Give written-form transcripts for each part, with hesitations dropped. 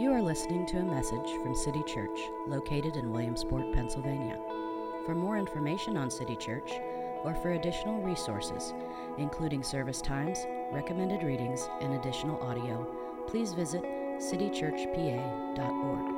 You are listening to a message from City Church, located in Williamsport, Pennsylvania. For more information on City Church, or for additional resources, including service times, recommended readings, and additional audio, please visit citychurchpa.org.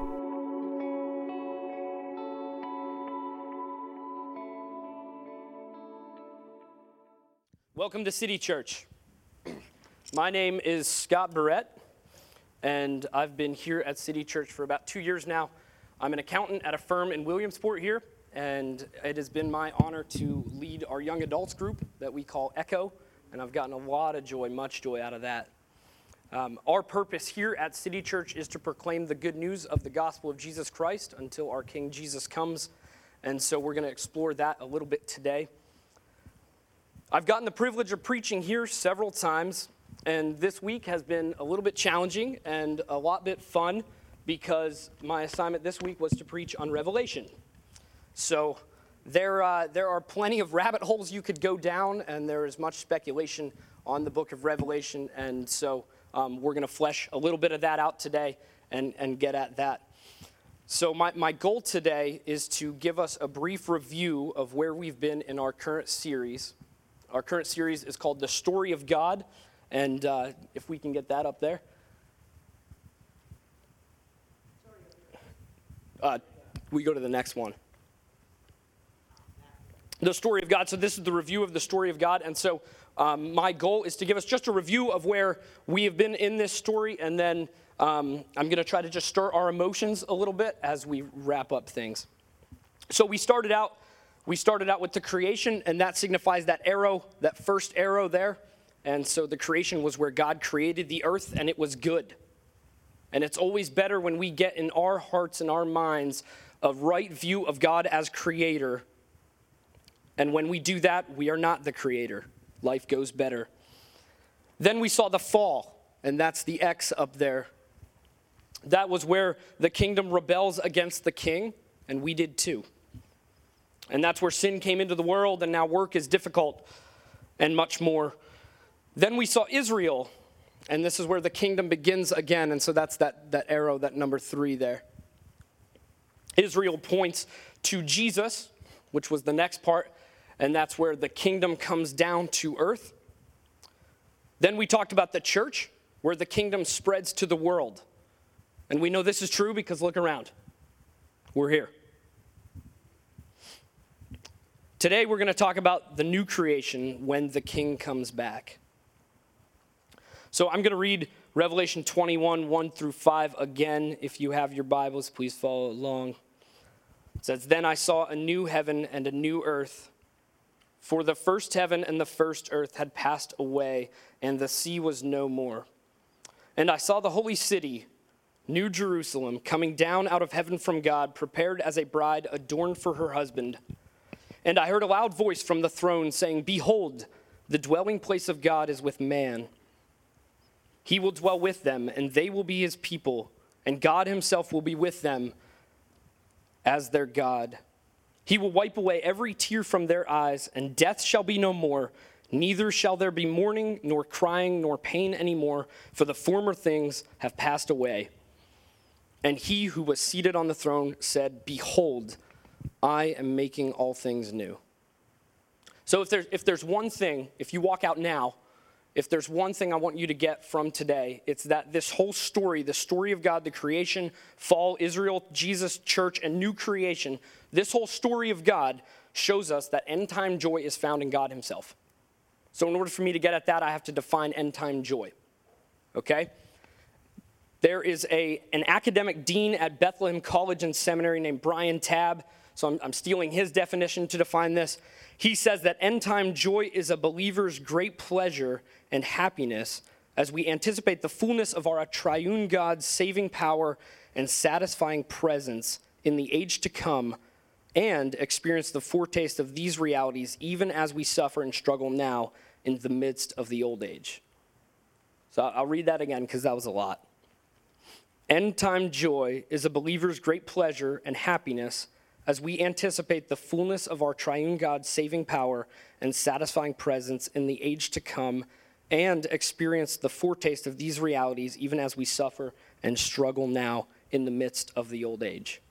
Welcome to City Church. My name is Scott Barrett, and I've been here at City Church for about 2 years now. I'm an accountant at a firm in Williamsport here, and it has been my honor to lead our young adults group that we call Echo, and I've gotten a lot of joy, much joy out of that. Our purpose here at City Church is to proclaim the good news of the gospel of Jesus Christ until our King Jesus comes, and so we're going to explore that a little bit today. I've gotten the privilege of preaching here several times, and this week has been a little bit challenging and a lot bit fun because my assignment this week was to preach on Revelation. So there are plenty of rabbit holes you could go down, and there is much speculation on the book of Revelation, and so we're going to flesh a little bit of that out today and get at that. So my goal today is to give us a brief review of where we've been in our current series. Our current series is called The Story of God, and if we can get that up there. We go to the next one. The Story of God. So this is the review of the Story of God, and so my goal is to give us just a review of where we have been in this story, and then I'm going to try to just stir our emotions a little bit as we wrap up things. So we started out with the creation, and that signifies that arrow, that first arrow there. And so the creation was where God created the earth, and it was good. And it's always better when we get in our hearts and our minds a right view of God as creator. And when we do that, we are not the creator. Life goes better. Then we saw the fall, and that's the X up there. That was where the kingdom rebels against the king, and we did too. And that's where sin came into the world, and now work is difficult, and much more. Then we saw Israel, and this is where the kingdom begins again, and so that's that arrow, that number 3 there. Israel points to Jesus, which was the next part, and that's where the kingdom comes down to earth. Then we talked about the church, where the kingdom spreads to the world. And we know this is true because look around. We're here. Today we're going to talk about the new creation when the king comes back. So I'm going to read Revelation 21, 1 through 5 again. If you have your Bibles, please follow along. It says, "Then I saw a new heaven and a new earth, for the first heaven and the first earth had passed away, and the sea was no more. And I saw the holy city, New Jerusalem, coming down out of heaven from God, prepared as a bride adorned for her husband. And I heard a loud voice from the throne saying, 'Behold, the dwelling place of God is with man. He will dwell with them, and they will be his people, and God himself will be with them as their God. He will wipe away every tear from their eyes, and death shall be no more. Neither shall there be mourning, nor crying, nor pain anymore, for the former things have passed away.' And he who was seated on the throne said, 'Behold, I am making all things new.'" So if there's one thing, if you walk out now, if there's one thing I want you to get from today, it's that this whole story, the story of God, the creation, fall, Israel, Jesus, church, and new creation, this whole story of God shows us that end-time joy is found in God himself. So in order for me to get at that, I have to define end-time joy, okay? There is an academic dean at Bethlehem College and Seminary named Brian Tabb. So I'm stealing his definition to define this. He says that end-time joy is a believer's great pleasure and happiness as we anticipate the fullness of our triune God's saving power and satisfying presence in the age to come, and experience the foretaste of these realities even as we suffer and struggle now in the midst of the old age. So I'll read that again because that was a lot. End-time joy is a believer's great pleasure and happiness as we anticipate the fullness of our triune God's saving power and satisfying presence in the age to come, and experience the foretaste of these realities even as we suffer and struggle now in the midst of the old age.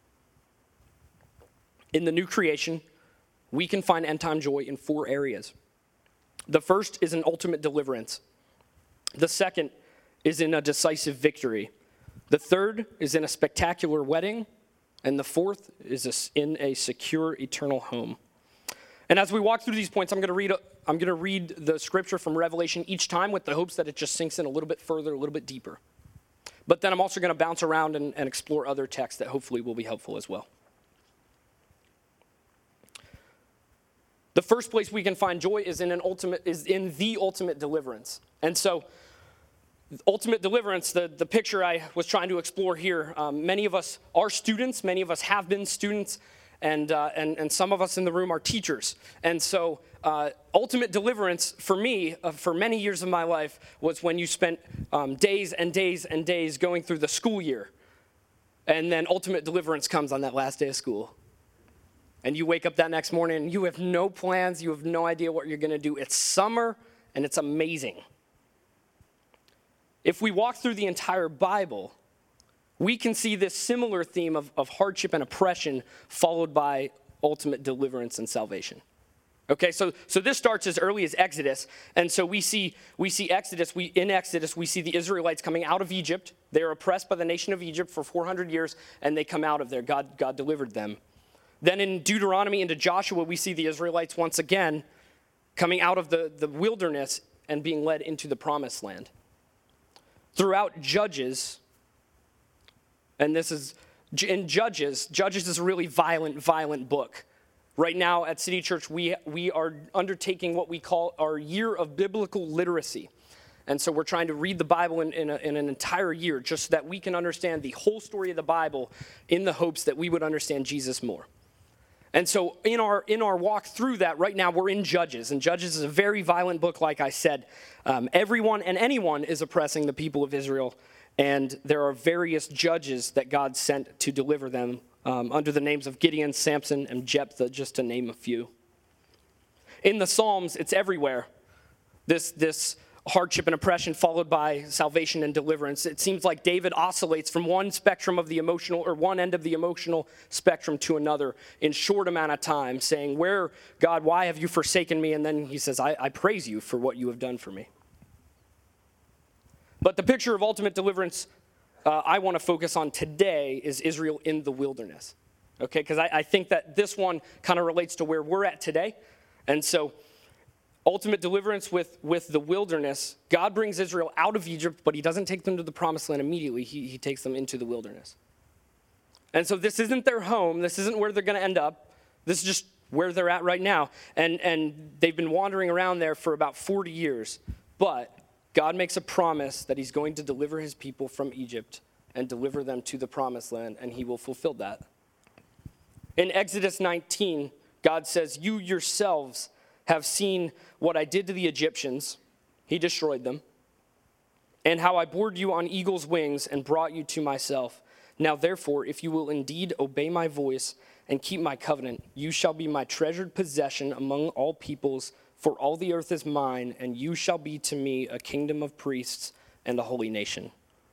In the new creation, we can find end-time joy in 4 areas. The first is an ultimate deliverance. The second is in a decisive victory. The third is in a spectacular wedding. And the fourth is in a secure eternal home. And as we walk through these points, I'm going to read the scripture from Revelation each time with the hopes that it just sinks in a little bit further, a little bit deeper. But then I'm also going to bounce around and explore other texts that hopefully will be helpful as well. The first place we can find joy is in the ultimate deliverance. And so, ultimate deliverance, the picture I was trying to explore here, many of us are students, many of us have been students, and some of us in the room are teachers. And so ultimate deliverance for me, for many years of my life, was when you spent days and days and days going through the school year. And then ultimate deliverance comes on that last day of school. And you wake up that next morning and you have no plans, you have no idea what you're going to do. It's summer and it's amazing. If we walk through the entire Bible, we can see this similar theme of hardship and oppression followed by ultimate deliverance and salvation. Okay, so this starts as early as Exodus, and so we see Exodus. In Exodus, we see the Israelites coming out of Egypt. They're oppressed by the nation of Egypt for 400 years, and they come out of there. God delivered them. Then in Deuteronomy into Joshua, we see the Israelites once again coming out of the wilderness and being led into the promised land. Throughout Judges, and this is in Judges is a really violent book. Right now at City Church, we are undertaking what we call our year of biblical literacy. And so we're trying to read the Bible in an entire year just so that we can understand the whole story of the Bible in the hopes that we would understand Jesus more. And so in our walk through that, right now we're in Judges. And Judges is a very violent book, like I said. Everyone and anyone is oppressing the people of Israel. And there are various judges that God sent to deliver them under the names of Gideon, Samson, and Jephthah, just to name a few. In the Psalms, it's everywhere. This hardship and oppression followed by salvation and deliverance. It seems like David oscillates from one spectrum of the emotional, or one end of the emotional spectrum to another in short amount of time, saying, "Where, God, why have you forsaken me?" And then he says, I praise you for what you have done for me. But the picture of ultimate deliverance I want to focus on today is Israel in the wilderness. Okay, because I think that this one kind of relates to where we're at today. And so ultimate deliverance with the wilderness, God brings Israel out of Egypt, but he doesn't take them to the promised land immediately. He takes them into the wilderness. And so this isn't their home. This isn't where they're going to end up. This is just where they're at right now. And they've been wandering around there for about 40 years. But God makes a promise that he's going to deliver his people from Egypt and deliver them to the promised land, and he will fulfill that. In Exodus 19, God says, "You yourselves have seen what I did to the Egyptians." He destroyed them. "And how I bore you on eagle's wings and brought you to myself. Now therefore, if you will indeed obey my voice and keep my covenant, you shall be my treasured possession among all peoples, for all the earth is mine, and you shall be to me a kingdom of priests and a holy nation."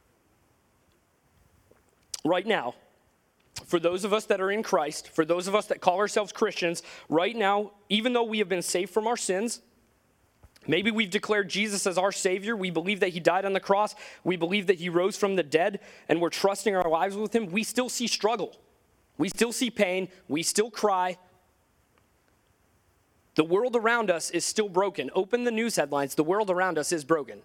Right now, for those of us that are in Christ, for those of us that call ourselves Christians, right now, even though we have been saved from our sins, maybe we've declared Jesus as our Savior, we believe that he died on the cross, we believe that he rose from the dead, and we're trusting our lives with him, we still see struggle. We still see pain. We still cry. The world around us is still broken. Open the news headlines. The world around us is broken.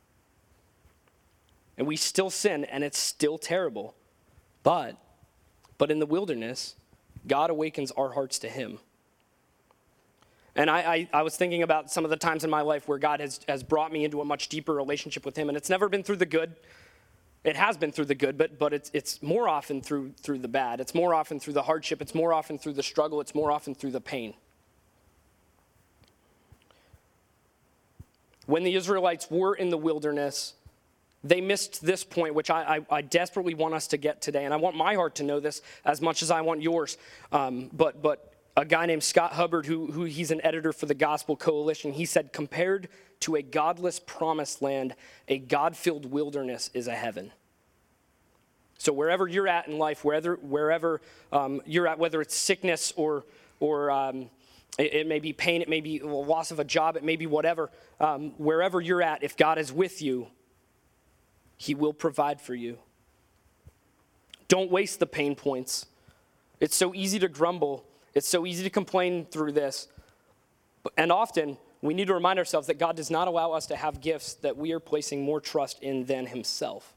And we still sin, and it's still terrible. But in the wilderness, God awakens our hearts to him. And I was thinking about some of the times in my life where God has brought me into a much deeper relationship with him, and it's never been through the good. It has been through the good, but it's more often through the bad. It's more often through the hardship. It's more often through the struggle. It's more often through the pain. When the Israelites were in the wilderness, they missed this point, which I desperately want us to get today. And I want my heart to know this as much as I want yours. But a guy named Scott Hubbard, who he's an editor for the Gospel Coalition, he said, "Compared to a godless promised land, a God-filled wilderness is a heaven." So wherever you're at in life, wherever you're at, whether it's sickness or it may be pain, it may be loss of a job, it may be whatever, wherever you're at, if God is with you, he will provide for you. Don't waste the pain points. It's so easy to grumble. It's so easy to complain through this. And often, we need to remind ourselves that God does not allow us to have gifts that we are placing more trust in than himself.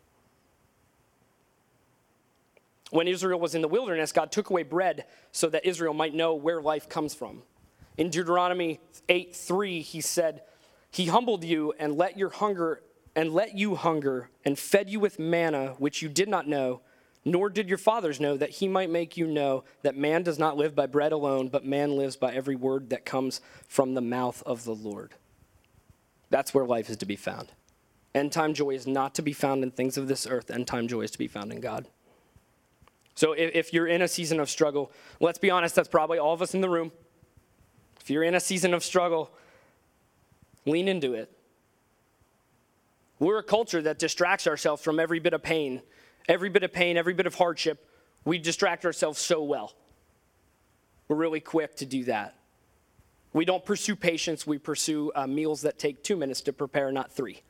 When Israel was in the wilderness, God took away bread so that Israel might know where life comes from. In Deuteronomy 8:3, he said, he humbled you and let you hunger and fed you with manna, which you did not know, nor did your fathers know, that he might make you know that man does not live by bread alone, but man lives by every word that comes from the mouth of the Lord. That's where life is to be found. End-time joy is not to be found in things of this earth. End-time joy is to be found in God. So if you're in a season of struggle, let's be honest, that's probably all of us in the room. If you're in a season of struggle, lean into it. We're a culture that distracts ourselves from every bit of pain, every bit of hardship. We distract ourselves so well. We're really quick to do that. We don't pursue patience. We pursue meals that take 2 minutes to prepare, not 3.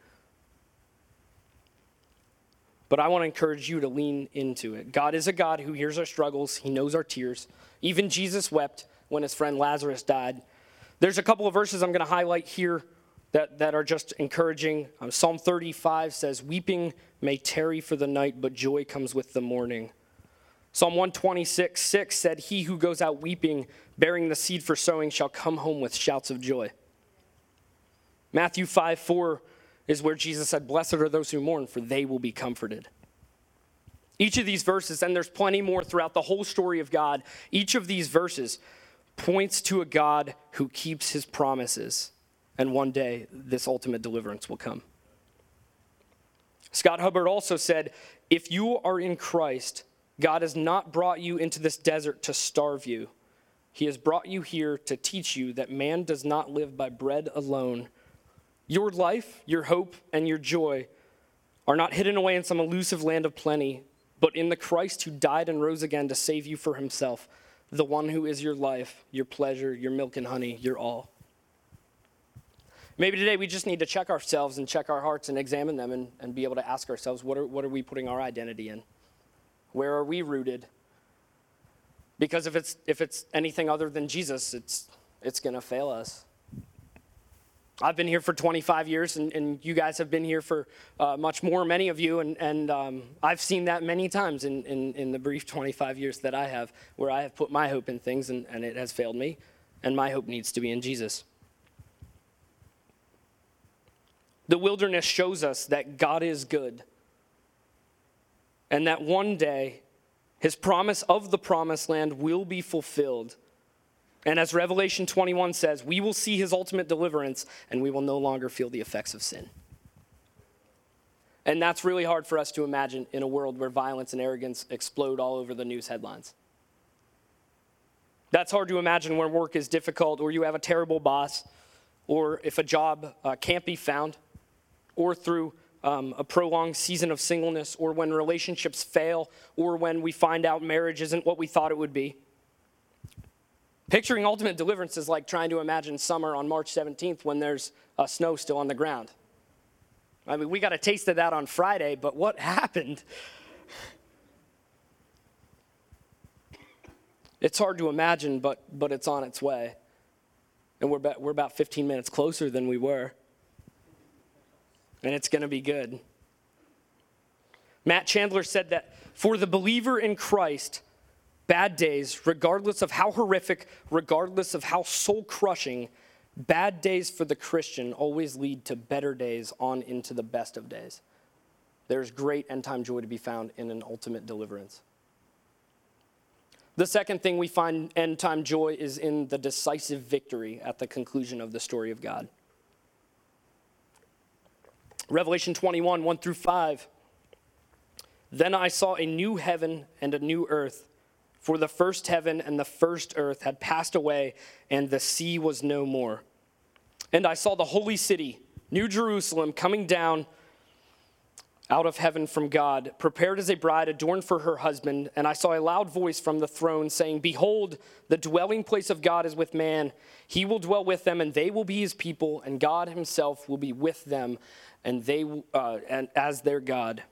But I want to encourage you to lean into it. God is a God who hears our struggles. He knows our tears. Even Jesus wept when his friend Lazarus died. There's a couple of verses I'm going to highlight here that are just encouraging. Psalm 35 says, weeping may tarry for the night, but joy comes with the morning. Psalm 126:6 said, he who goes out weeping, bearing the seed for sowing, shall come home with shouts of joy. Matthew 5:4 is where Jesus said, blessed are those who mourn, for they will be comforted. Each of these verses, and there's plenty more throughout the whole story of God, each of these verses points to a God who keeps his promises. And one day, this ultimate deliverance will come. Scott Hubbard also said, if you are in Christ, God has not brought you into this desert to starve you. He has brought you here to teach you that man does not live by bread alone. Your life, your hope, and your joy are not hidden away in some elusive land of plenty, but in the Christ who died and rose again to save you for himself, the one who is your life, your pleasure, your milk and honey, your all. Maybe today we just need to check ourselves and check our hearts and examine them and be able to ask ourselves, what are we putting our identity in? Where are we rooted? Because if it's anything other than Jesus, it's going to fail us. I've been here for 25 years, and you guys have been here for much more, many of you, and I've seen that many times in the brief 25 years that I have, where I have put my hope in things, and it has failed me, and my hope needs to be in Jesus. The wilderness shows us that God is good, and that one day his promise of the promised land will be fulfilled. And as Revelation 21 says, we will see his ultimate deliverance, and we will no longer feel the effects of sin. And that's really hard for us to imagine in a world where violence and arrogance explode all over the news headlines. That's hard to imagine when work is difficult, or you have a terrible boss, or if a job can't be found, or through a prolonged season of singleness, or when relationships fail, or when we find out marriage isn't what we thought it would be. Picturing ultimate deliverance is like trying to imagine summer on March 17th when there's snow still on the ground. I mean, we got a taste of that on Friday, but what happened? It's hard to imagine, but it's on its way. And we're about 15 minutes closer than we were. And it's going to be good. Matt Chandler said that for the believer in Christ, bad days, regardless of how horrific, regardless of how soul-crushing, bad days for the Christian always lead to better days on into the best of days. There's great end-time joy to be found in an ultimate deliverance. The second thing we find end-time joy is in the decisive victory at the conclusion of the story of God. Revelation 21, 1 through 5. Then I saw a new heaven and a new earth, for the first heaven and the first earth had passed away, and the sea was no more. And I saw the holy city, New Jerusalem, coming down out of heaven from God, prepared as a bride adorned for her husband. And I saw a loud voice from the throne saying, "Behold, the dwelling place of God is with man. He will dwell with them, and they will be his people, and God himself will be with them, and as their God.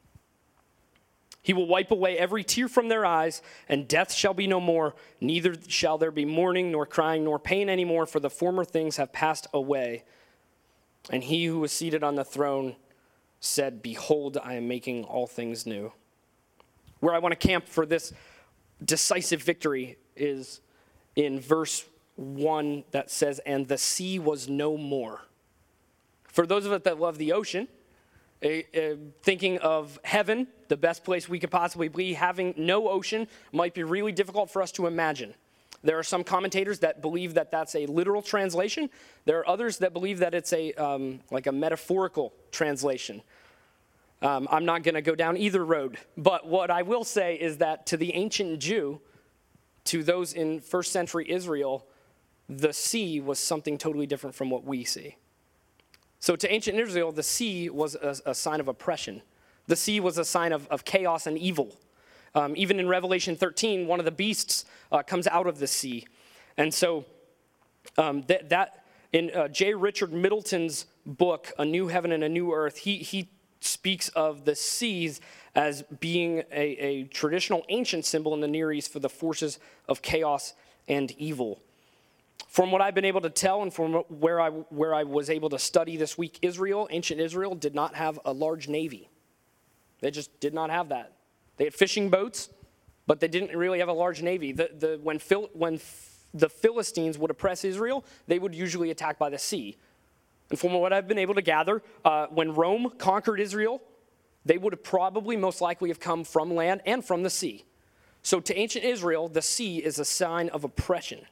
He will wipe away every tear from their eyes, and death shall be no more. Neither shall there be mourning, nor crying, nor pain anymore, for the former things have passed away." And he who was seated on the throne said, "Behold, I am making all things new." Where I want to camp for this decisive victory is in verse 1 that says, "And the sea was no more." For those of us that love the ocean, thinking of heaven, the best place we could possibly be, having no ocean might be really difficult for us to imagine. There are some commentators that believe that that's a literal translation. There are others that believe that it's like a metaphorical translation. I'm not going to go down either road. But what I will say is that to the ancient Jew, to those in first century Israel, the sea was something totally different from what we see. So to ancient Israel, the sea was a sign of oppression. The sea was a sign of chaos and evil. Even in Revelation 13, one of the beasts comes out of the sea. And so that in J. Richard Middleton's book, A New Heaven and a New Earth, he speaks of the seas as being a traditional ancient symbol in the Near East for the forces of chaos and evil. From what I've been able to tell and from where I was able to study this week, ancient Israel did not have a large navy. They just did not have that. They had fishing boats, but they didn't really have a large navy. When the Philistines would oppress Israel, they would usually attack by the sea. And from what I've been able to gather, when Rome conquered Israel, they would have probably most likely have come from land and from the sea. So to ancient Israel, the sea is a sign of oppression.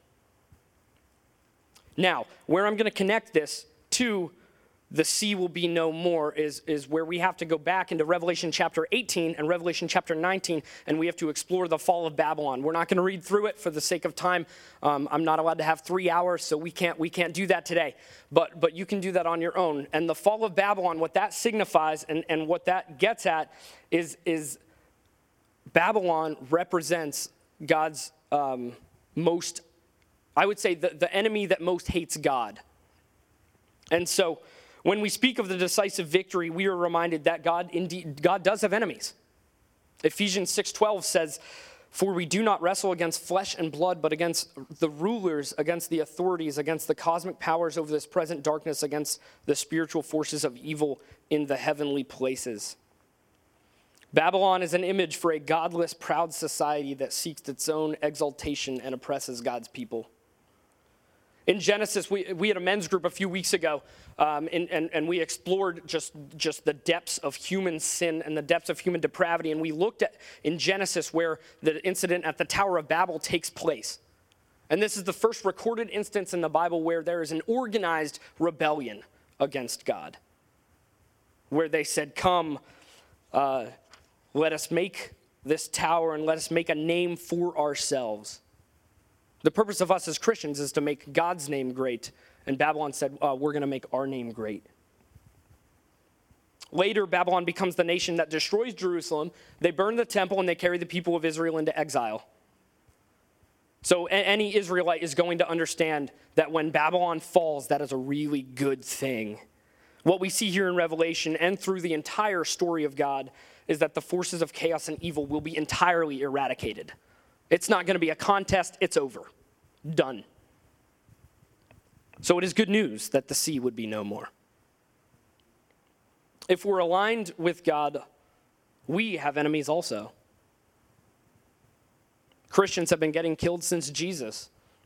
Now, where I'm going to connect this to the sea will be no more is where we have to go back into Revelation chapter 18 and Revelation chapter 19, and we have to explore the fall of Babylon. We're not going to read through it for the sake of time. I'm not allowed to have 3 hours, so we can't do that today. But you can do that on your own. And the fall of Babylon, what that signifies and what that gets at is Babylon represents God's most, I would say, the enemy that most hates God. And so when we speak of the decisive victory, we are reminded that God does have enemies. Ephesians 6:12 says, "For we do not wrestle against flesh and blood, but against the rulers, against the authorities, against the cosmic powers over this present darkness, against the spiritual forces of evil in the heavenly places." Babylon is an image for a godless, proud society that seeks its own exaltation and oppresses God's people. In Genesis, we had a men's group a few weeks ago, and we explored just the depths of human sin and the depths of human depravity. And we looked at, in Genesis, where the incident at the Tower of Babel takes place. And this is the first recorded instance in the Bible where there is an organized rebellion against God, where they said, "Come, let us make this tower and let us make a name for ourselves." The purpose of us as Christians is to make God's name great. And Babylon said, we're going to make our name great. Later, Babylon becomes the nation that destroys Jerusalem. They burn the temple and they carry the people of Israel into exile. So any Israelite is going to understand that when Babylon falls, that is a really good thing. What we see here in Revelation and through the entire story of God is that the forces of chaos and evil will be entirely eradicated. It's not going to be a contest. It's over. Done. So it is good news that the sea would be no more. If we're aligned with God, we have enemies also. Christians have been getting killed since Jesus.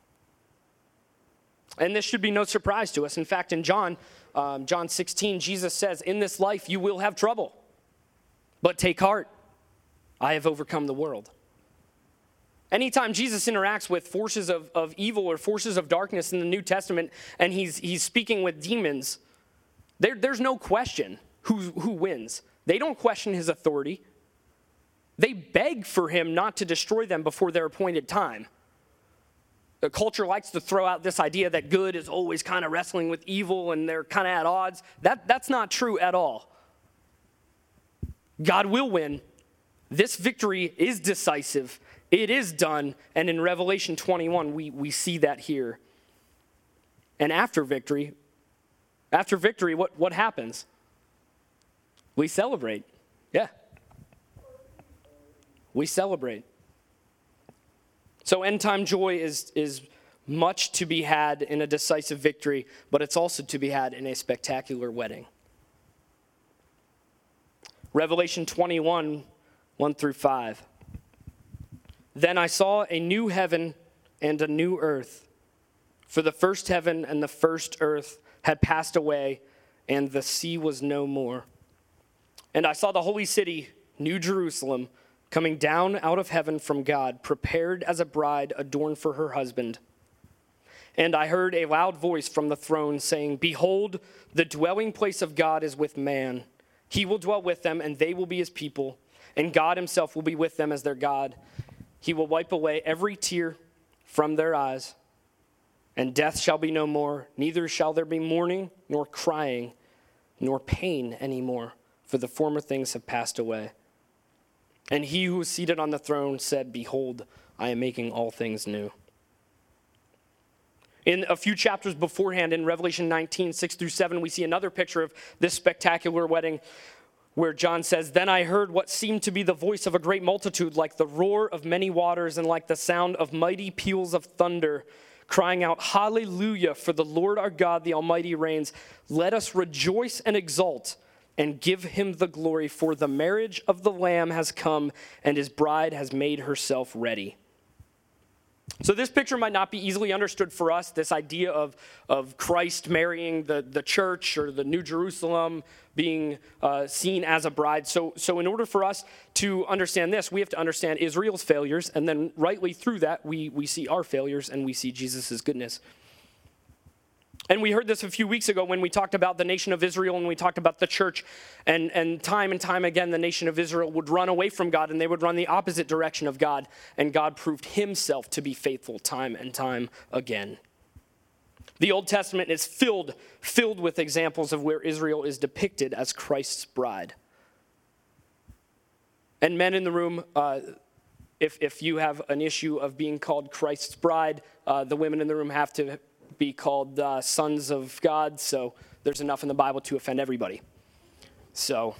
And this should be no surprise to us. In fact, in John 16, Jesus says, "In this life you will have trouble, but take heart. I have overcome the world." Anytime Jesus interacts with forces of evil or forces of darkness in the New Testament, and he's speaking with demons, there's no question who wins. They don't question his authority. They beg for him not to destroy them before their appointed time. The culture likes to throw out this idea that good is always kind of wrestling with evil and they're kind of at odds. That's not true at all. God will win. This victory is decisive. It is done. And in Revelation 21, we see that here. And after victory, what happens? We celebrate. Yeah. We celebrate. So end time joy is much to be had in a decisive victory, but it's also to be had in a spectacular wedding. Revelation 21, 1 through 5. Then I saw a new heaven and a new earth, for the first heaven and the first earth had passed away, and the sea was no more. And I saw the holy city, New Jerusalem, coming down out of heaven from God, prepared as a bride adorned for her husband. And I heard a loud voice from the throne saying, "Behold, the dwelling place of God is with man. He will dwell with them, and they will be his people, and God himself will be with them as their God. He will wipe away every tear from their eyes, and death shall be no more, neither shall there be mourning, nor crying, nor pain anymore, for the former things have passed away." And he who was seated on the throne said, "Behold, I am making all things new." In a few chapters beforehand, in Revelation 19, 6 through 7, we see another picture of this spectacular wedding where John says, "Then I heard what seemed to be the voice of a great multitude, like the roar of many waters and like the sound of mighty peals of thunder, crying out, 'Hallelujah, for the Lord our God, the Almighty reigns. Let us rejoice and exult and give him the glory, for the marriage of the Lamb has come, and his bride has made herself ready.'" So this picture might not be easily understood for us, this idea of Christ marrying the church or the New Jerusalem being seen as a bride. So in order for us to understand this, we have to understand Israel's failures, and then rightly through that, we see our failures and we see Jesus' goodness. And we heard this a few weeks ago when we talked about the nation of Israel and we talked about the church. And time again, the nation of Israel would run away from God and they would run the opposite direction of God. And God proved himself to be faithful time and time again. The Old Testament is filled with examples of where Israel is depicted as Christ's bride. And men in the room, if you have an issue of being called Christ's bride, the women in the room have to be called sons of God, so there's enough in the Bible to offend everybody. So,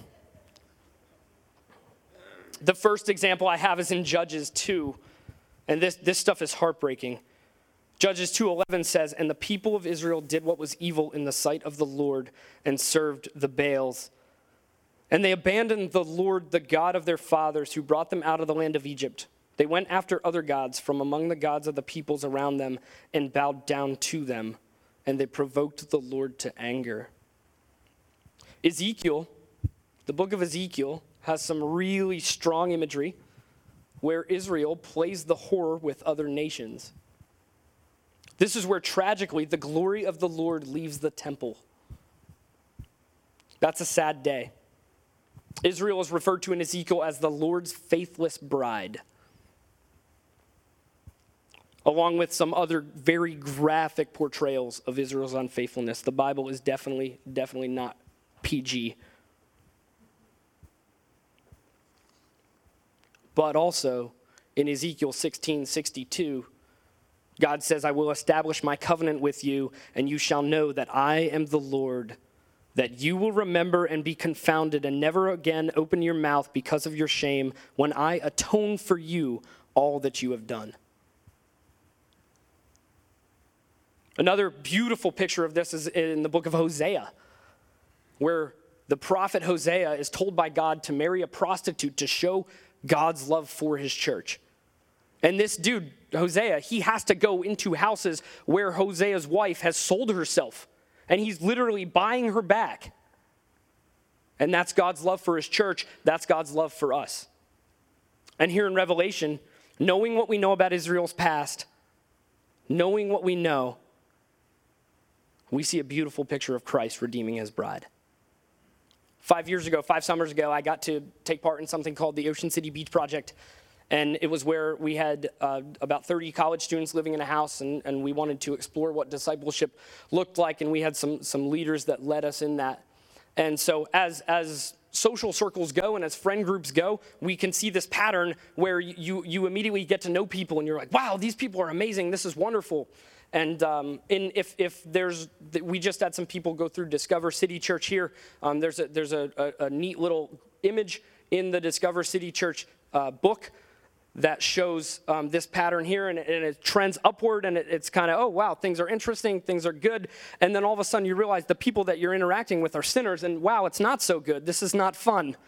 the first example I have is in Judges 2, and this stuff is heartbreaking. Judges 2:11 says, "And the people of Israel did what was evil in the sight of the Lord and served the Baals. And they abandoned the Lord, the God of their fathers, who brought them out of the land of Egypt. They went after other gods from among the gods of the peoples around them and bowed down to them, and they provoked the Lord to anger." Ezekiel, the book of Ezekiel, has some really strong imagery where Israel plays the whore with other nations. This is where tragically the glory of the Lord leaves the temple. That's a sad day. Israel is referred to in Ezekiel as the Lord's faithless bride, along with some other very graphic portrayals of Israel's unfaithfulness. The Bible is definitely not PG. But also, in Ezekiel 16:62, God says, "I will establish my covenant with you, and you shall know that I am the Lord, that you will remember and be confounded and never again open your mouth because of your shame when I atone for you all that you have done." Another beautiful picture of this is in the book of Hosea, where the prophet Hosea is told by God to marry a prostitute to show God's love for his church. And this dude, Hosea, he has to go into houses where Hosea's wife has sold herself, and he's literally buying her back. And that's God's love for his church. That's God's love for us. And here in Revelation, knowing what we know about Israel's past, knowing what we know, we see a beautiful picture of Christ redeeming his bride. 5 summers ago, I got to take part in something called the Ocean City Beach Project. And it was where we had about 30 college students living in a house, and we wanted to explore what discipleship looked like, and we had some leaders that led us in that. And so as social circles go and as friend groups go, we can see this pattern where you immediately get to know people and you're like, wow, these people are amazing. This is wonderful. And we just had some people go through Discover City Church here. There's a neat little image in the Discover City Church book that shows this pattern here, and it trends upward, and it's kind of, oh, wow, things are interesting, things are good, and then all of a sudden you realize the people that you're interacting with are sinners, and wow, it's not so good, this is not fun.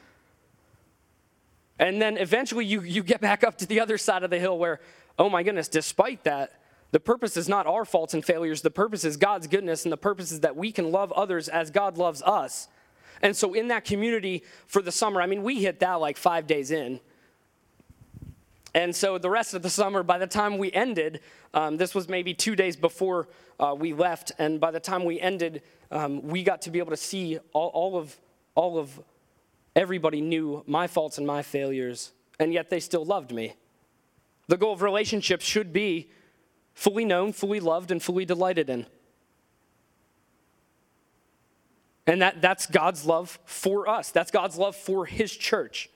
And then eventually you get back up to the other side of the hill where, oh my goodness, despite that, the purpose is not our faults and failures, the purpose is God's goodness, and the purpose is that we can love others as God loves us. And so in that community for the summer, I mean, we hit that like 5 days in. And so the rest of the summer, by the time we ended, this was maybe 2 days before we left, and by the time we ended, we got to be able to see all of everybody knew my faults and my failures, and yet they still loved me. The goal of relationships should be fully known, fully loved, and fully delighted in. And that's God's love for us. That's God's love for his church.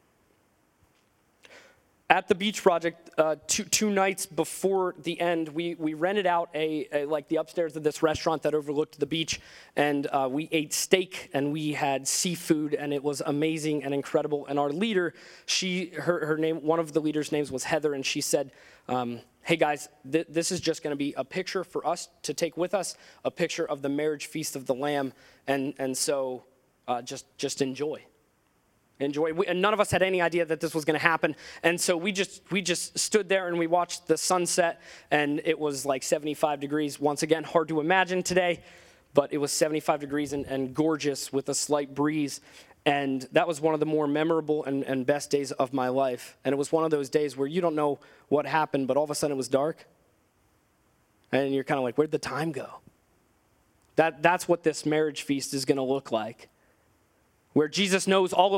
At the Beach Project, two nights before the end, we rented out like the upstairs of this restaurant that overlooked the beach, and we ate steak and we had seafood, and it was amazing and incredible. And our leader, her name, one of the leaders' names was Heather, and she said, "Hey guys, this is just going to be a picture for us to take with us, a picture of the marriage feast of the Lamb, and so just enjoy." And none of us had any idea that this was going to happen. And so we just stood there and we watched the sunset, and it was like 75 degrees. Once again, hard to imagine today, but it was 75 degrees and gorgeous with a slight breeze. And that was one of the more memorable and best days of my life. And it was one of those days where you don't know what happened, but all of a sudden it was dark. And you're kind of like, where'd the time go? That's what this marriage feast is going to look like. Where Jesus knows all of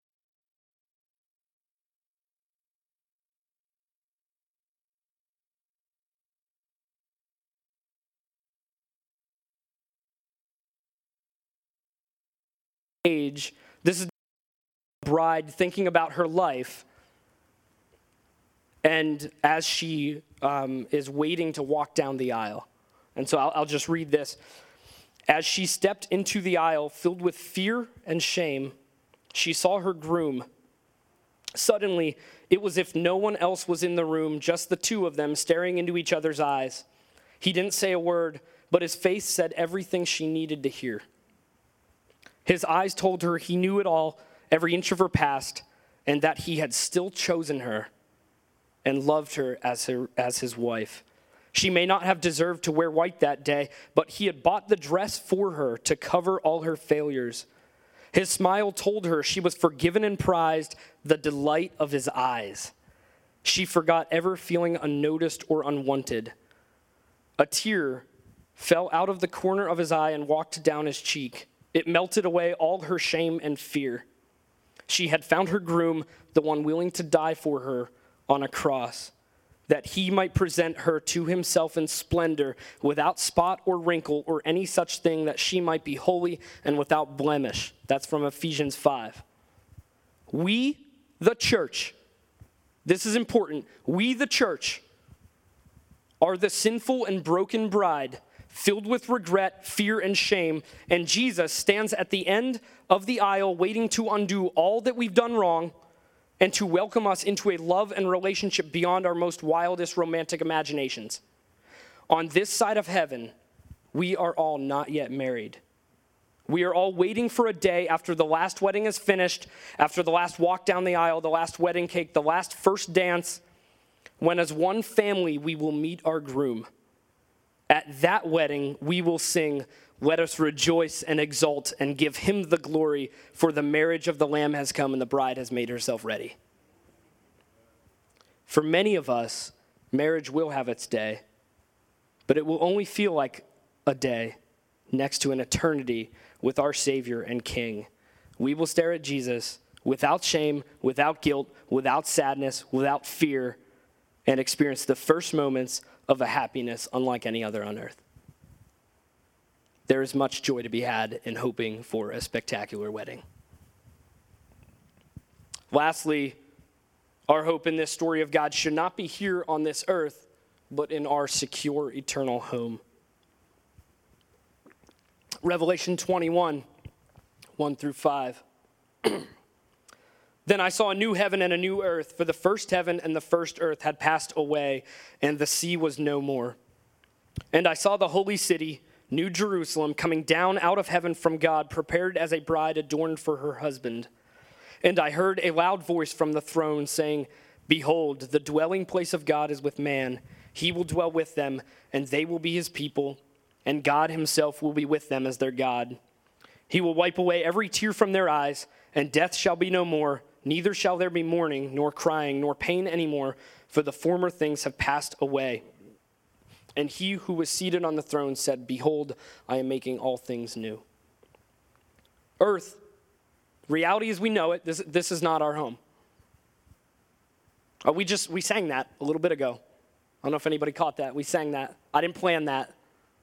age. This is a bride thinking about her life, and as she is waiting to walk down the aisle. And so I'll just read this. As she stepped into the aisle, filled with fear and shame, she saw her groom. Suddenly, it was as if no one else was in the room, just the two of them staring into each other's eyes. He didn't say a word, but his face said everything she needed to hear. His eyes told her he knew it all, every inch of her past, and that he had still chosen her and loved her as his wife. She may not have deserved to wear white that day, but he had bought the dress for her to cover all her failures. His smile told her she was forgiven and prized, the delight of his eyes. She forgot ever feeling unnoticed or unwanted. A tear fell out of the corner of his eye and walked down his cheek. It melted away all her shame and fear. She had found her groom, the one willing to die for her on a cross, that he might present her to himself in splendor, without spot or wrinkle or any such thing, that she might be holy and without blemish. That's from Ephesians 5. We, the church, this is important, we, the church, are the sinful and broken bride, filled with regret, fear, and shame, and Jesus stands at the end of the aisle waiting to undo all that we've done wrong and to welcome us into a love and relationship beyond our most wildest romantic imaginations. On this side of heaven, we are all not yet married. We are all waiting for a day after the last wedding is finished, after the last walk down the aisle, the last wedding cake, the last first dance, when as one family we will meet our groom. At that wedding, we will sing, "Let us rejoice and exult and give him the glory, for the marriage of the Lamb has come and the bride has made herself ready." For many of us, marriage will have its day, but it will only feel like a day next to an eternity with our Savior and King. We will stare at Jesus without shame, without guilt, without sadness, without fear, and experience the first moments of a happiness unlike any other on earth. There is much joy to be had in hoping for a spectacular wedding. Lastly, our hope in this story of God should not be here on this earth, but in our secure eternal home. Revelation 21, 1 through 5. Then I saw a new heaven and a new earth, for the first heaven and the first earth had passed away, and the sea was no more. And I saw the holy city, New Jerusalem, coming down out of heaven from God, prepared as a bride adorned for her husband. And I heard a loud voice from the throne saying, Behold, the dwelling place of God is with man. He will dwell with them, and they will be his people, and God himself will be with them as their God. He will wipe away every tear from their eyes, and death shall be no more. Neither shall there be mourning, nor crying, nor pain anymore, for the former things have passed away. And he who was seated on the throne said, Behold, I am making all things new. Earth, reality as we know it, this is not our home. We sang that a little bit ago. I don't know if anybody caught that. We sang that. I didn't plan that.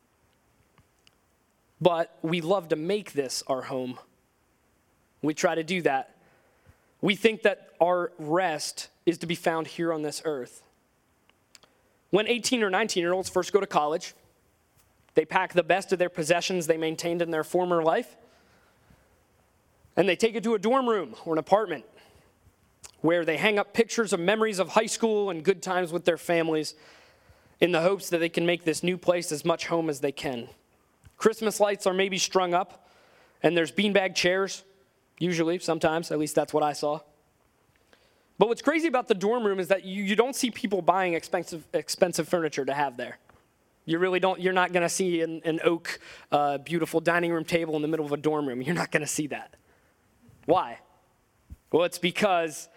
But we love to make this our home. We try to do that. We think that our rest is to be found here on this earth. When 18 or 19-year-olds first go to college, they pack the best of their possessions they maintained in their former life, and they take it to a dorm room or an apartment where they hang up pictures of memories of high school and good times with their families in the hopes that they can make this new place as much home as they can. Christmas lights are maybe strung up, and there's beanbag chairs. Usually, sometimes, at least that's what I saw. But what's crazy about the dorm room is that you don't see people buying expensive furniture to have there. You really don't. You're not going to see an oak, beautiful dining room table in the middle of a dorm room. You're not going to see that. Why? Well, it's because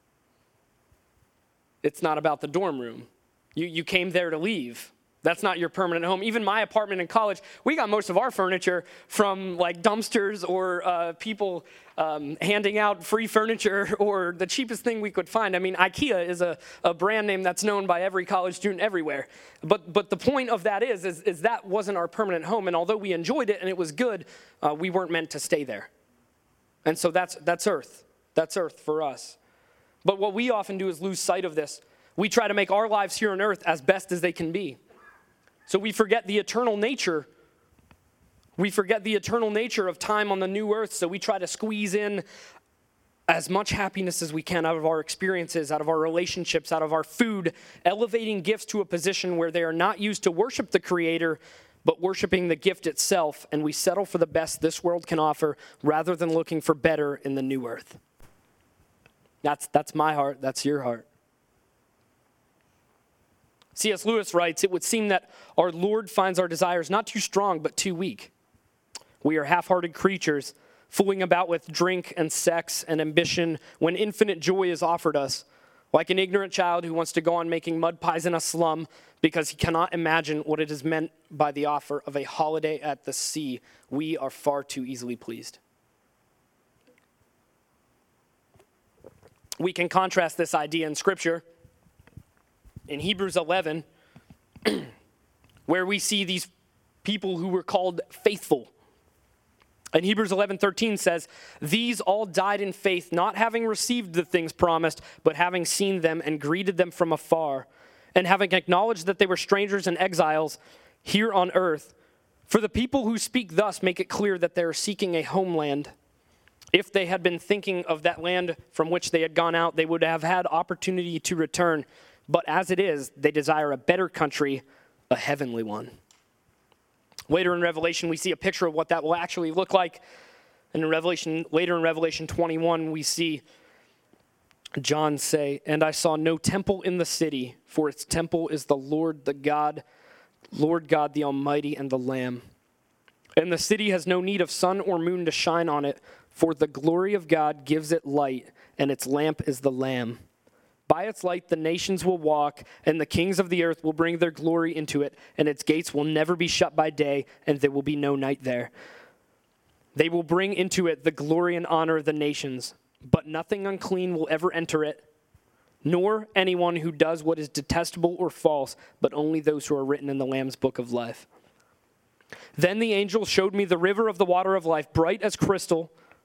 it's not about the dorm room. You came there to leave. That's not your permanent home. Even my apartment in college, we got most of our furniture from like dumpsters or people handing out free furniture or the cheapest thing we could find. I mean, IKEA is a brand name that's known by every college student everywhere. But the point of that is that wasn't our permanent home. And although we enjoyed it and it was good, we weren't meant to stay there. And so that's earth. That's earth for us. But what we often do is lose sight of this. We try to make our lives here on earth as best as they can be. So we forget the eternal nature. We forget the eternal nature of time on the new earth, so we try to squeeze in as much happiness as we can out of our experiences, out of our relationships, out of our food, elevating gifts to a position where they are not used to worship the Creator, but worshiping the gift itself, and we settle for the best this world can offer rather than looking for better in the new earth. That's my heart, that's your heart. C.S. Lewis writes, "It would seem that our Lord finds our desires not too strong, but too weak. We are half-hearted creatures, fooling about with drink and sex and ambition when infinite joy is offered us, like an ignorant child who wants to go on making mud pies in a slum because he cannot imagine what it is meant by the offer of a holiday at the sea. We are far too easily pleased." We can contrast this idea in Scripture in Hebrews 11, where we see these people who were called faithful. And Hebrews 11:13 says, "These all died in faith, not having received the things promised, but having seen them and greeted them from afar, and having acknowledged that they were strangers and exiles here on earth. For the people who speak thus make it clear that they are seeking a homeland. If they had been thinking of that land from which they had gone out, they would have had opportunity to return. But as it is, they desire a better country, a heavenly one." Later in Revelation, we see a picture of what that will actually look like. And later in Revelation 21, we see John say, "And I saw no temple in the city, for its temple is the Lord God the Almighty and the Lamb. And the city has no need of sun or moon to shine on it, for the glory of God gives it light, and its lamp is the Lamb. By its light the nations will walk, and the kings of the earth will bring their glory into it, and its gates will never be shut by day, and there will be no night there. They will bring into it the glory and honor of the nations, but nothing unclean will ever enter it, nor anyone who does what is detestable or false, but only those who are written in the Lamb's book of life. Then the angel showed me the river of the water of life, bright as crystal,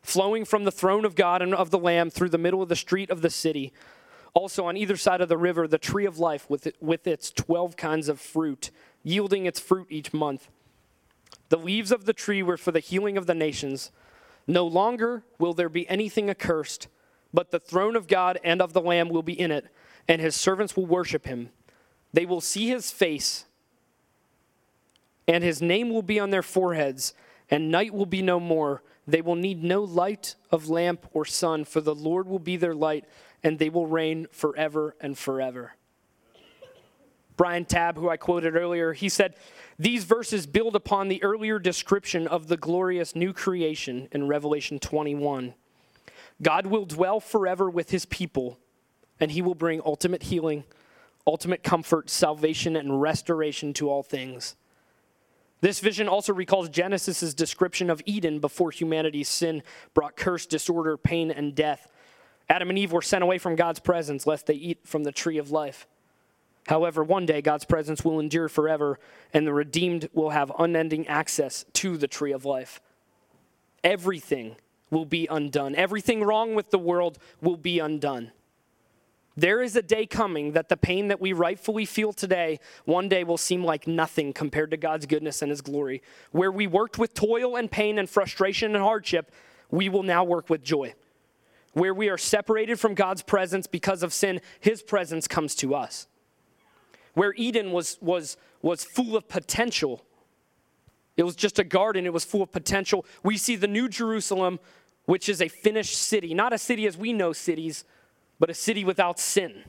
flowing from the throne of God and of the Lamb through the middle of the street of the city. Also on either side of the river, the tree of life with its 12 kinds of fruit, yielding its fruit each month. The leaves of the tree were for the healing of the nations. No longer will there be anything accursed, but the throne of God and of the Lamb will be in it, and his servants will worship him. They will see his face, and his name will be on their foreheads, and night will be no more. They will need no light of lamp or sun, for the Lord will be their light, and they will reign forever and forever. Brian Tabb, who I quoted earlier, he said, these verses build upon the earlier description of the glorious new creation in Revelation 21. God will dwell forever with his people, and he will bring ultimate healing, ultimate comfort, salvation, and restoration to all things. This vision also recalls Genesis' description of Eden before humanity's sin brought curse, disorder, pain, and death. Adam and Eve were sent away from God's presence lest they eat from the tree of life. However, one day God's presence will endure forever, and the redeemed will have unending access to the tree of life. Everything will be undone. Everything wrong with the world will be undone. There is a day coming that the pain that we rightfully feel today, one day will seem like nothing compared to God's goodness and his glory. Where we worked with toil and pain and frustration and hardship, we will now work with joy. Where we are separated from God's presence because of sin, his presence comes to us. Where Eden was full of potential, it was just a garden, it was full of potential. We see the New Jerusalem, which is a finished city, not a city as we know cities, but a city without sin.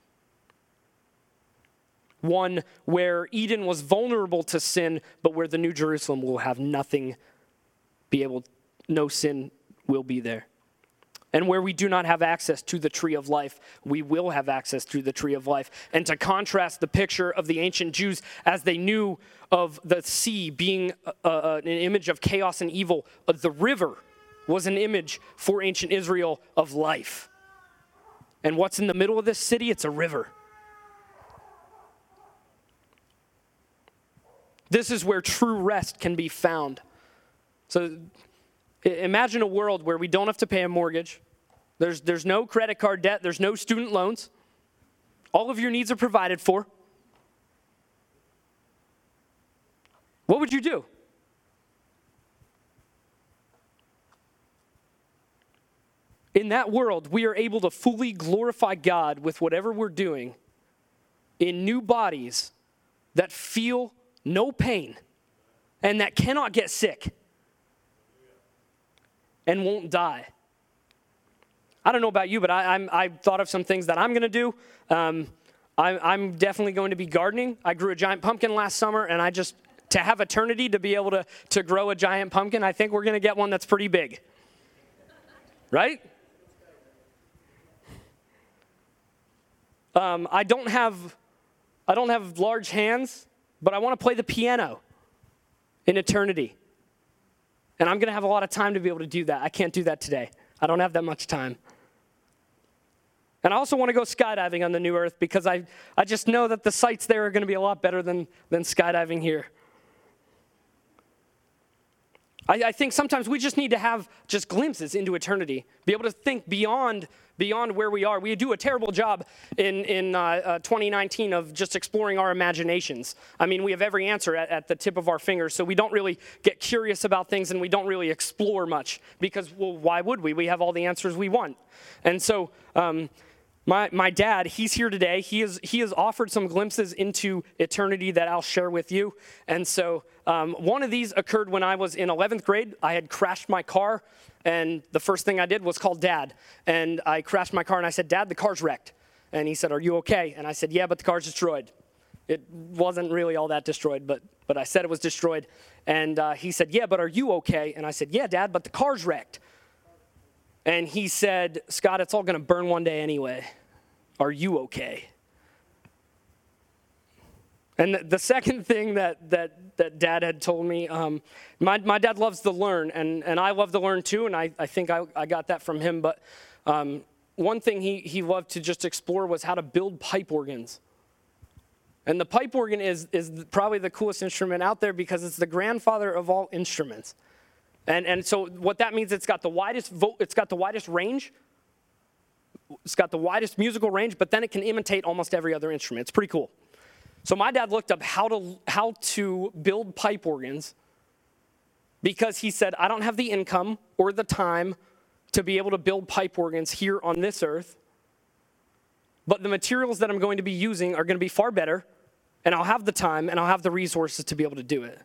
One where Eden was vulnerable to sin, but where the New Jerusalem will have no sin will be there. And where we do not have access to the tree of life, we will have access to the tree of life. And to contrast the picture of the ancient Jews as they knew of the sea being an image of chaos and evil, the river was an image for ancient Israel of life. And what's in the middle of this city? It's a river. This is where true rest can be found. So imagine a world where we don't have to pay a mortgage. There's no credit card debt. There's no student loans. All of your needs are provided for. What would you do? In that world, we are able to fully glorify God with whatever we're doing in new bodies that feel no pain and that cannot get sick and won't die. I don't know about you, but I've thought of some things that I'm going to do. I'm definitely going to be gardening. I grew a giant pumpkin last summer, and to have eternity to be able to grow a giant pumpkin, I think we're going to get one that's pretty big. Right? I don't have large hands, but I want to play the piano in eternity. And I'm going to have a lot of time to be able to do that. I can't do that today. I don't have that much time. And I also want to go skydiving on the new earth because I just know that the sights there are going to be a lot better than skydiving here. I think sometimes we just need to have just glimpses into eternity, be able to think beyond where we are. We do a terrible job in 2019 of just exploring our imaginations. I mean, we have every answer at the tip of our fingers, so we don't really get curious about things and we don't really explore much because, well, why would we? We have all the answers we want. And so my dad, he's here today. He has offered some glimpses into eternity that I'll share with you. And so one of these occurred when I was in 11th grade. I had crashed my car, and the first thing I did was call Dad. And I crashed my car, and I said, Dad, the car's wrecked. And he said, are you okay? And I said, yeah, but the car's destroyed. It wasn't really all that destroyed, but I said it was destroyed. And he said, yeah, but are you okay? And I said, yeah, Dad, but the car's wrecked. And he said, Scott, it's all going to burn one day anyway. Are you okay? And the second thing that Dad had told me, my dad loves to learn, and I love to learn too, and I think I got that from him. But one thing he loved to just explore was how to build pipe organs. And the pipe organ is probably the coolest instrument out there because it's the grandfather of all instruments. And so what that means, it's got the widest range. It's got the widest musical range, but then it can imitate almost every other instrument. It's pretty cool. So my dad looked up how to build pipe organs because he said, I don't have the income or the time to be able to build pipe organs here on this earth, but the materials that I'm going to be using are going to be far better, and I'll have the time and I'll have the resources to be able to do it.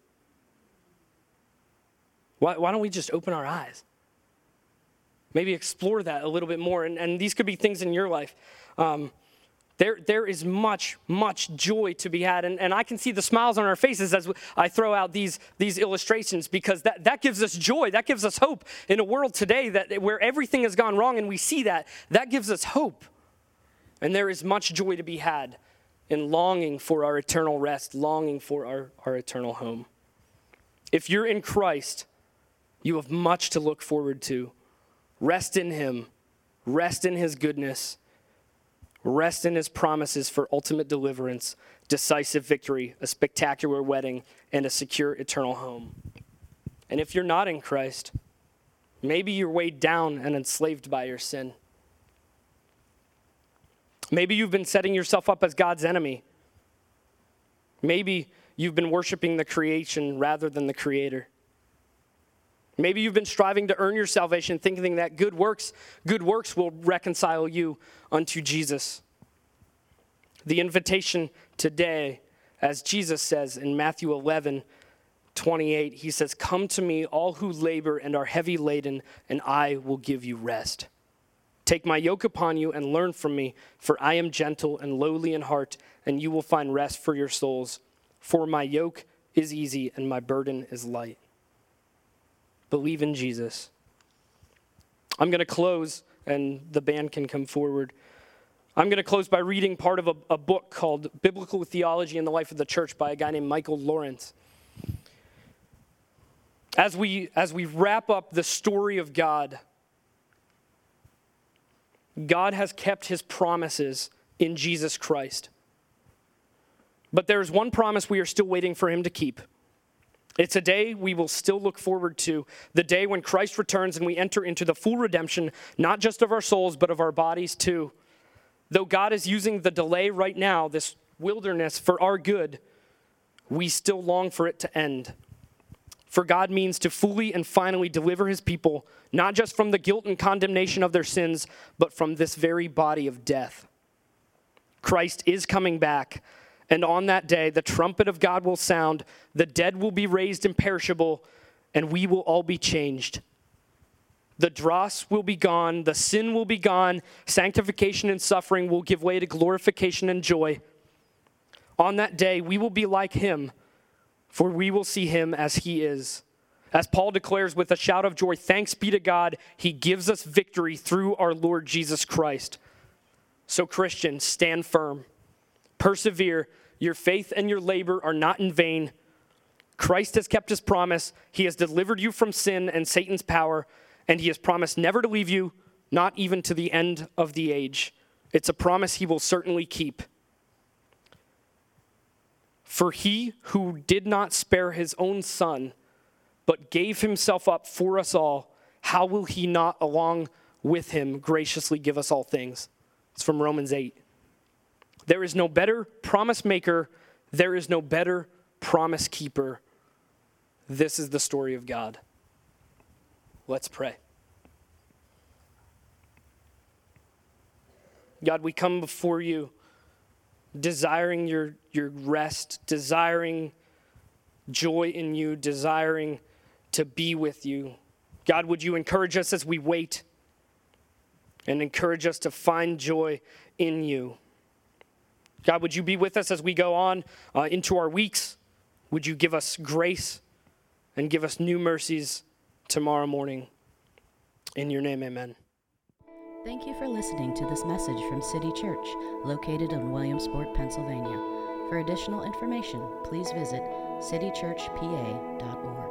Why don't we just open our eyes? Maybe explore that a little bit more, and these could be things in your life. There is much, much joy to be had, and I can see the smiles on our faces as I throw out these illustrations, because that gives us joy, that gives us hope in a world today where everything has gone wrong, and we see that gives us hope. And there is much joy to be had in longing for our eternal rest, longing for our eternal home. If you're in Christ, you have much to look forward to. Rest in him, rest in his goodness, rest in his promises for ultimate deliverance, decisive victory, a spectacular wedding, and a secure eternal home. And if you're not in Christ, maybe you're weighed down and enslaved by your sin. Maybe you've been setting yourself up as God's enemy. Maybe you've been worshiping the creation rather than the Creator. Maybe you've been striving to earn your salvation, thinking that good works will reconcile you unto Jesus. The invitation today, as Jesus says in Matthew 11:28, he says, "Come to me, all who labor and are heavy laden, and I will give you rest. Take my yoke upon you and learn from me, for I am gentle and lowly in heart, and you will find rest for your souls. For my yoke is easy and my burden is light." Believe in Jesus. I'm going to close, and the band can come forward. I'm going to close by reading part of a book called Biblical Theology in the Life of the Church by a guy named Michael Lawrence. As we wrap up the story of God, God has kept his promises in Jesus Christ. But there's one promise we are still waiting for him to keep. It's a day we will still look forward to, the day when Christ returns and we enter into the full redemption, not just of our souls, but of our bodies too. Though God is using the delay right now, this wilderness, for our good, we still long for it to end. For God means to fully and finally deliver his people, not just from the guilt and condemnation of their sins, but from this very body of death. Christ is coming back, and on that day, the trumpet of God will sound, the dead will be raised imperishable, and we will all be changed. The dross will be gone, the sin will be gone, sanctification and suffering will give way to glorification and joy. On that day, we will be like him, for we will see him as he is. As Paul declares with a shout of joy, thanks be to God, he gives us victory through our Lord Jesus Christ. So Christians, stand firm. Persevere. Your faith and your labor are not in vain. Christ has kept his promise. He has delivered you from sin and Satan's power, and he has promised never to leave you, not even to the end of the age. It's a promise he will certainly keep. For he who did not spare his own son, but gave himself up for us all, how will he not along with him graciously give us all things? It's from Romans 8. There is no better promise maker. There is no better promise keeper. This is the story of God. Let's pray. God, we come before you desiring your rest, desiring joy in you, desiring to be with you. God, would you encourage us as we wait and encourage us to find joy in you? God, would you be with us as we go on into our weeks? Would you give us grace and give us new mercies tomorrow morning? In your name, amen. Thank you for listening to this message from City Church, located in Williamsport, Pennsylvania. For additional information, please visit citychurchpa.org.